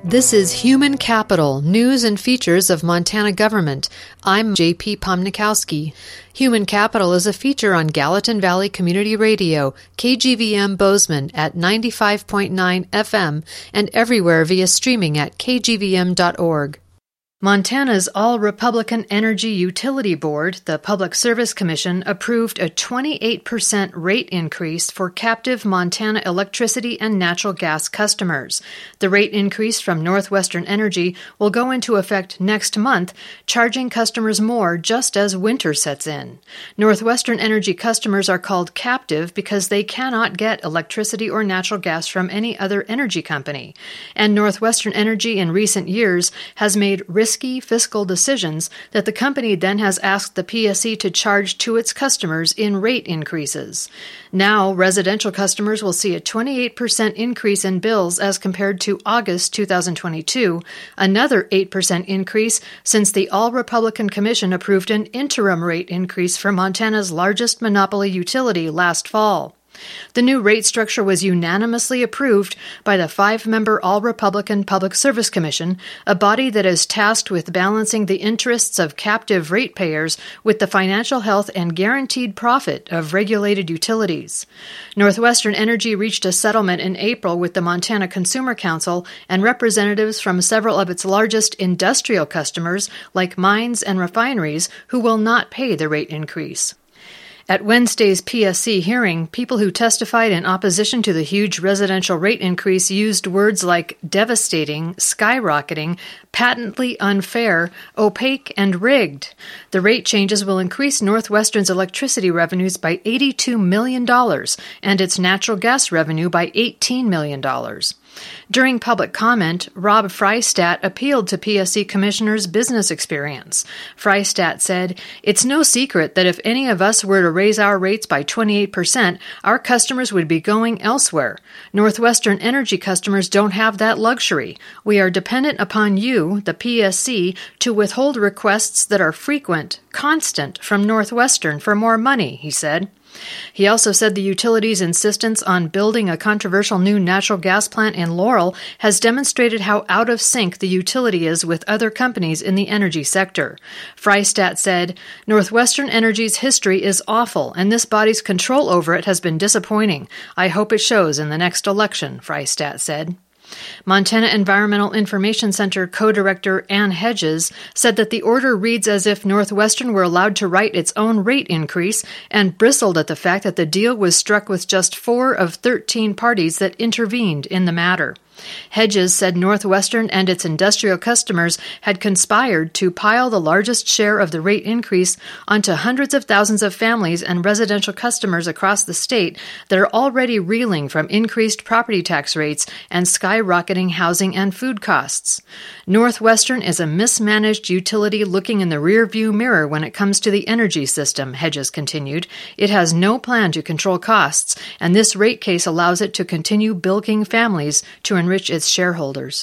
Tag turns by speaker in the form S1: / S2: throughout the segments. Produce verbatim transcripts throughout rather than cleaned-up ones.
S1: This is Human Capital, News and Features of Montana Government. I'm J P Pomnikowski. Human Capital is a feature on Gallatin Valley Community Radio, K G V M Bozeman at ninety-five point nine F M and everywhere via streaming at k g v m dot org. Montana's All-Republican Energy Utility Board, the Public Service Commission, approved a twenty-eight percent rate increase for captive Montana electricity and natural gas customers. The rate increase from Northwestern Energy will go into effect next month, charging customers more just as winter sets in. Northwestern Energy customers are called captive because they cannot get electricity or natural gas from any other energy company. And Northwestern Energy in recent years has made risky risky fiscal decisions that the company then has asked the P S C to charge to its customers in rate increases. Now, residential customers will see a twenty-eight percent increase in bills as compared to August two thousand twenty-two, another eight percent increase since the All-Republican Commission approved an interim rate increase for Montana's largest monopoly utility last fall. The new rate structure was unanimously approved by the five-member All-Republican Public Service Commission, a body that is tasked with balancing the interests of captive ratepayers with the financial health and guaranteed profit of regulated utilities. Northwestern Energy reached a settlement in April with the Montana Consumer Council and representatives from several of its largest industrial customers, like mines and refineries, who will not pay the rate increase. At Wednesday's P S C hearing, people who testified in opposition to the huge residential rate increase used words like devastating, skyrocketing, patently unfair, opaque, and rigged. The rate changes will increase Northwestern's electricity revenues by eighty-two million dollars and its natural gas revenue by eighteen million dollars. During public comment, Rob Freistadt appealed to P S C commissioners' business experience. Freistadt said, "It's no secret that if any of us were to raise our rates by twenty-eight percent, our customers would be going elsewhere. Northwestern Energy customers don't have that luxury. We are dependent upon you, the P S C, to withhold requests that are frequent, constant, from Northwestern for more money," he said. He also said the utility's insistence on building a controversial new natural gas plant in Laurel has demonstrated how out of sync the utility is with other companies in the energy sector. Freistadt said, "Northwestern Energy's history is awful, and this body's control over it has been disappointing. I hope it shows in the next election," Freistadt said. Montana Environmental Information Center co-director Ann Hedges said that the order reads as if Northwestern were allowed to write its own rate increase and bristled at the fact that the deal was struck with just four of thirteen parties that intervened in the matter. Hedges said Northwestern and its industrial customers had conspired to pile the largest share of the rate increase onto hundreds of thousands of families and residential customers across the state that are already reeling from increased property tax rates and skyrocketing housing and food costs. Northwestern is a mismanaged utility looking in the rearview mirror when it comes to the energy system, Hedges continued. It has no plan to control costs, and this rate case allows it to continue bilking families to enrich its shareholders.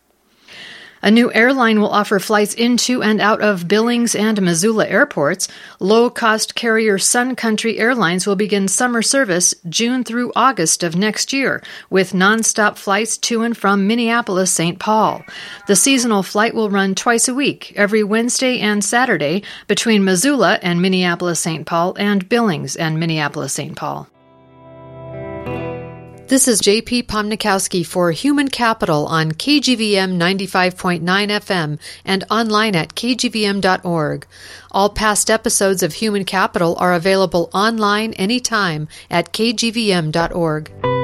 S1: A new airline will offer flights into and out of Billings and Missoula airports. Low-cost carrier Sun Country Airlines will begin summer service June through August of next year, with nonstop flights to and from Minneapolis-Saint Paul. The seasonal flight will run twice a week, every Wednesday and Saturday, between Missoula and Minneapolis-Saint Paul and Billings and Minneapolis-Saint Paul. This is J P Pomnikowski for Human Capital on K G V M ninety-five point nine F M and online at k g v m dot org. All past episodes of Human Capital are available online anytime at k g v m dot org.